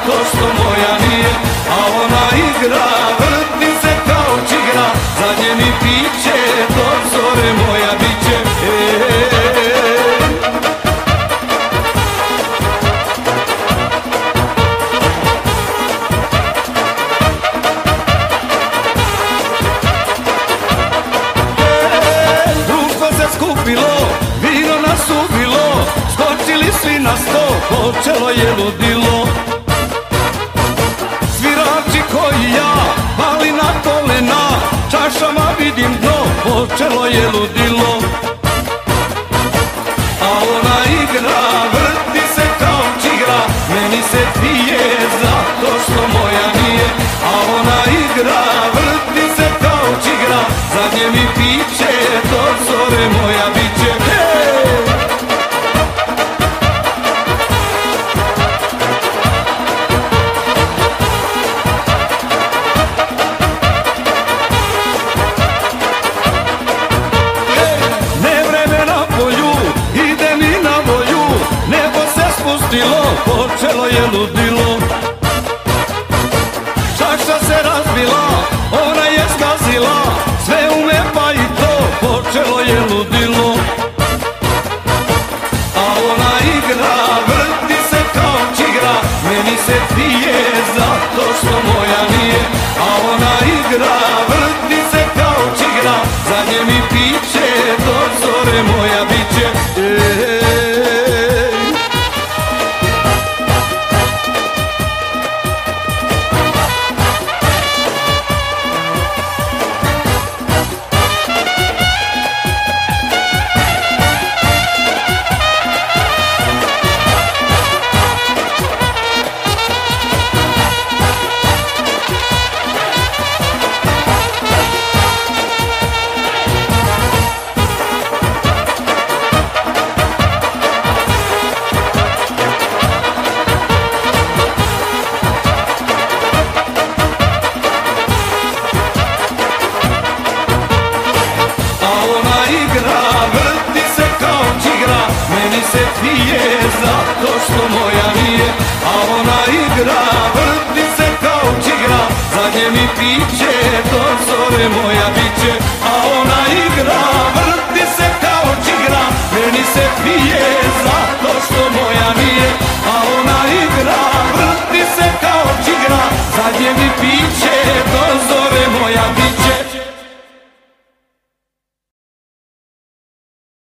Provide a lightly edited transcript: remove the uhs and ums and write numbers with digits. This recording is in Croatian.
zato što moja nije. A ona igra, vrti se kao čigra, zadnje mi piće, do zore moja biće. Društvo se skupilo, vino nas ubilo, skočili svi na sto, počelo je ludilo. Svirači koji ja, pali na kolena, čašama vidim dno, počelo je ludilo. A ona igra, vrti se kao čigra, meni se pije zato što moja nije. A ona igra, vrti se kao čigra, zadnje mi piće, do zore moja biće. Počelo je ludilo, čaša se razbila, ona je zgazila, sve ume pa i to, počelo je ludilo. A ona igra, vrti se kao čigra, meni se pije zato što moja nije. A ona igra, vrti se kao čigra, zadnje mi piće, do zore moja biće. Meni se pije zato što moja nije. A ona igra, vrti se kao čigra, zadnje mi piće, do zore moja biće. A ona igra, vrti se kao čigra, meni se pije zato što moja nije. A ona igra, vrti se kao čigra, zadnje mi piće, do